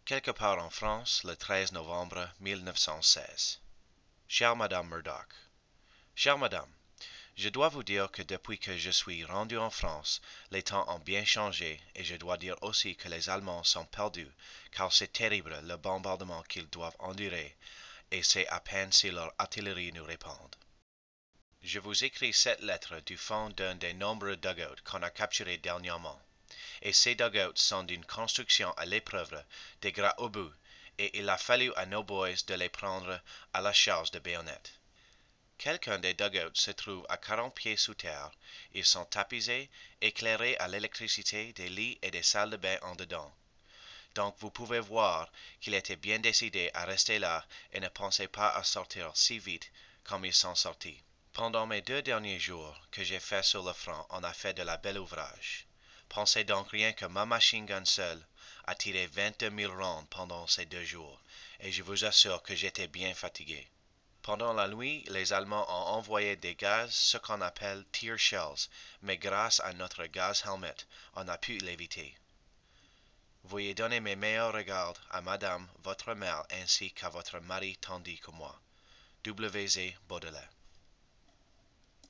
Quelque part en France, le 13 novembre 1916. Chère Madame Murdoch. Chère Madame, je dois vous dire que depuis que je suis rendu en France, les temps ont bien changé et je dois dire aussi que les Allemands sont perdus, car c'est terrible le bombardement qu'ils doivent endurer et c'est à peine si leur artillerie nous répond. Je vous écris cette lettre du fond d'un des nombreux dugouts qu'on a capturés dernièrement. Et ces dugouts sont d'une construction à l'épreuve, des gras obus, et il a fallu à nos boys de les prendre à la charge de baïonnettes. Quelques-uns des dugouts se trouvent à 40 pieds sous terre. Ils sont tapisés, éclairés à l'électricité, des lits et des salles de bain en dedans. Donc vous pouvez voir qu'il était bien décidé à rester là et ne pensait pas à sortir si vite comme ils sont sortis. Pendant mes 2 derniers jours que j'ai fait sur le front, on a fait de la belle ouvrage. Pensez donc rien que ma machine gun seule a tiré 22 000 rondes pendant ces 2 jours, et je vous assure que j'étais bien fatigué. Pendant la nuit, les Allemands ont envoyé des gaz, ce qu'on appelle tear shells, mais grâce à notre gaz helmet, on a pu l'éviter. Veuillez donner mes meilleurs regards à Madame, votre mère, ainsi qu'à votre mari tandis que moi. W.Z. Baudelaire.